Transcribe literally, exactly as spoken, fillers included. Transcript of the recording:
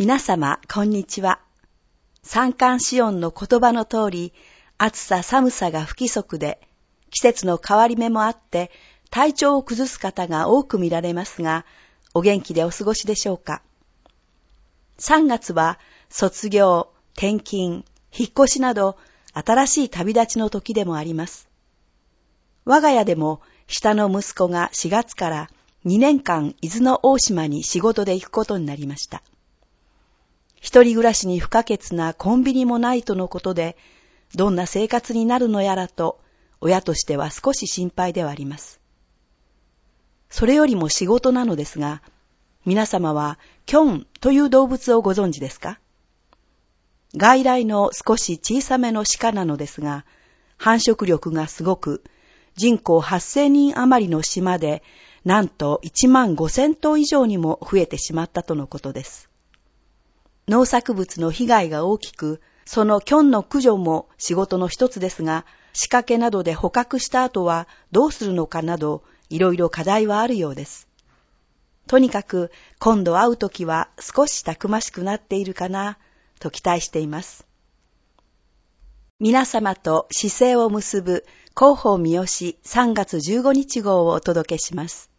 皆様、こんにちは。三寒四温の言葉の通り、暑さ寒さが不規則で、季節の変わり目もあって、体調を崩す方が多く見られますが、お元気でお過ごしでしょうか。さんがつは、卒業、転勤、引っ越しなど、新しい旅立ちの時でもあります。我が家でも、下の息子がしがつからにねんかん伊豆の大島に仕事で行くことになりました。一人暮らしに不可欠なコンビニもないとのことで、どんな生活になるのやらと、親としては少し心配ではあります。それよりも仕事なのですが、皆様はキョンという動物をご存知ですか？外来の少し小さめの鹿なのですが、繁殖力がすごく、人口はっせんにん余りの島で、なんといちまんごせんとう以上にも増えてしまったとのことです。農作物の被害が大きく、そのキョンの駆除も仕事の一つですが、仕掛けなどで捕獲した後はどうするのかなど、いろいろ課題はあるようです。とにかく、今度会うときは少したくましくなっているかな、と期待しています。皆様と姿勢を結ぶ広報三好さんがつじゅうごにち号をお届けします。